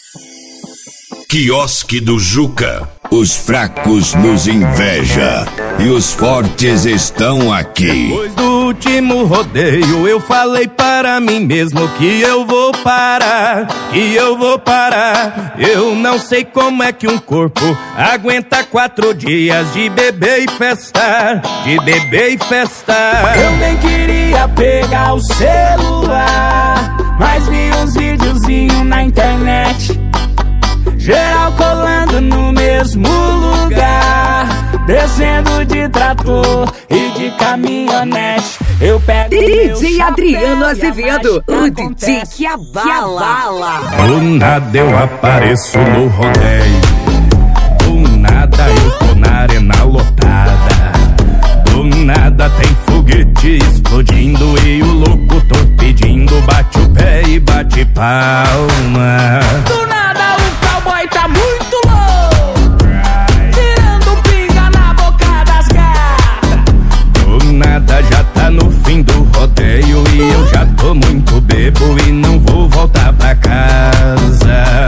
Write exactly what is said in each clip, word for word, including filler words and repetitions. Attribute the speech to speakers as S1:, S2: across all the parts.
S1: Quiosque do Juca. Os fracos nos inveja e os fortes estão aqui.
S2: Depois do último rodeio eu falei para mim mesmo que eu vou parar, que eu vou parar. Eu não sei como é que um corpo aguenta quatro dias de beber e festar, de beber e festar.
S3: Eu nem queria pegar o celular, mas vi uns videozinhos na internet, geral colando no mesmo lugar, descendo de trator e de caminhonete. Eu pego
S4: D J Adriano Azevedo, o D J que abala.
S2: Do nada eu apareço no rodeio, do nada eu tô na arena lotada, do nada tem foguete explodindo e o locutor pedindo bate o pé e bate palma.
S3: Do nada o cowboy tá muito louco, tirando pinga na boca das gatas.
S2: Do nada já tá no fim do rodeio e eu já tô muito bebo e não vou voltar pra casa.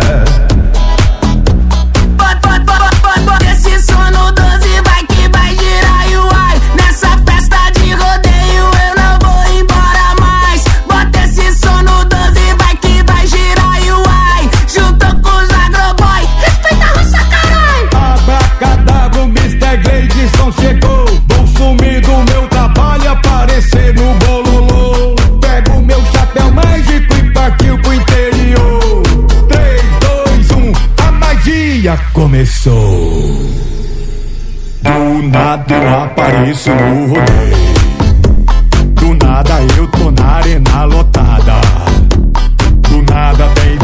S3: Bota esse som no doze, vai que vai girar e uai. Nessa festa de rodeio eu não vou embora mais. Bota esse som no doze, vai que vai girar e uai. Juntou com os agroboy, respeita a roça, carai.
S5: Abracadabra, o mister Gleidson chegou. Vou sumir do meu trabalho, aparecer no bololô. Pego meu chapéu mágico e partiu pro interior. Três, dois, um, a magia começou. Do nada eu apareço no rodeio, do nada eu tô na arena lotada, do nada tem